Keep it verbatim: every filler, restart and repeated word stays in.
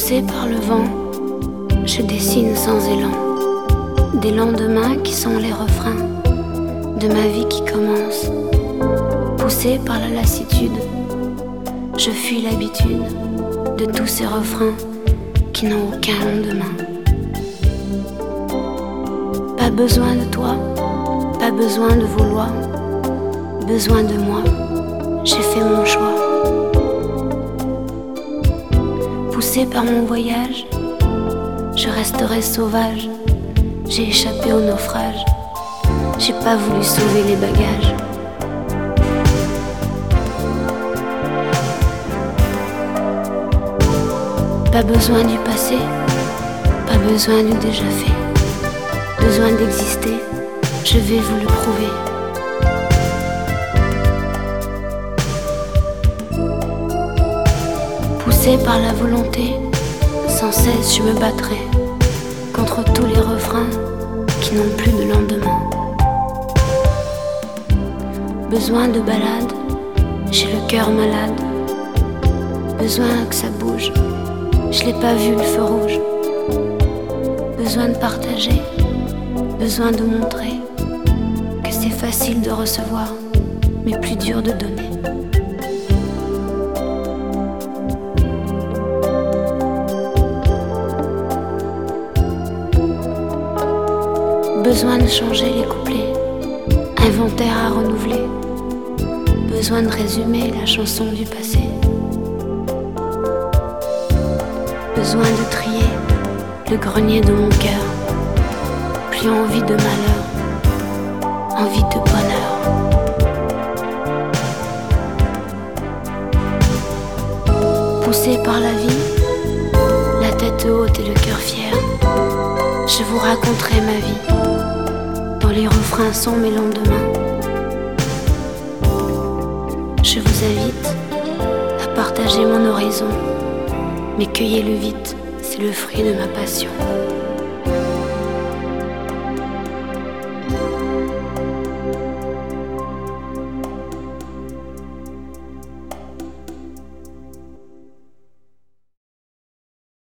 Poussé par le vent, je dessine sans élan des lendemains qui sont les refrains de ma vie qui commence. Poussé par la lassitude, je fuis l'habitude de tous ces refrains qui n'ont aucun lendemain. Pas besoin de toi, pas besoin de vos lois, besoin de moi, j'ai fait mon choix. Poussé par mon voyage, je resterai sauvage, j'ai échappé au naufrage, j'ai pas voulu sauver les bagages. Pas besoin du passé, pas besoin du déjà fait, besoin d'exister, je vais vous le prouver. Poussé par la volonté, sans cesse je me battrai contre tous les refrains qui n'ont plus de lendemain. Besoin de balade, j'ai le cœur malade, besoin que ça bouge, je n'ai pas vu le feu rouge. Besoin de partager, besoin de montrer que c'est facile de recevoir, mais plus dur de donner. Besoin de changer les couplets, inventaire à renouveler, besoin de résumer la chanson du passé. Besoin de trier le grenier de mon cœur, plus envie de malheur, envie de bonheur. Poussé par la vie, la tête haute et le cœur fier, je vous raconterai ma vie, dans les refrains sont mes lendemains. Je vous invite à partager mon horizon, mais cueillez-le vite, c'est le fruit de ma passion.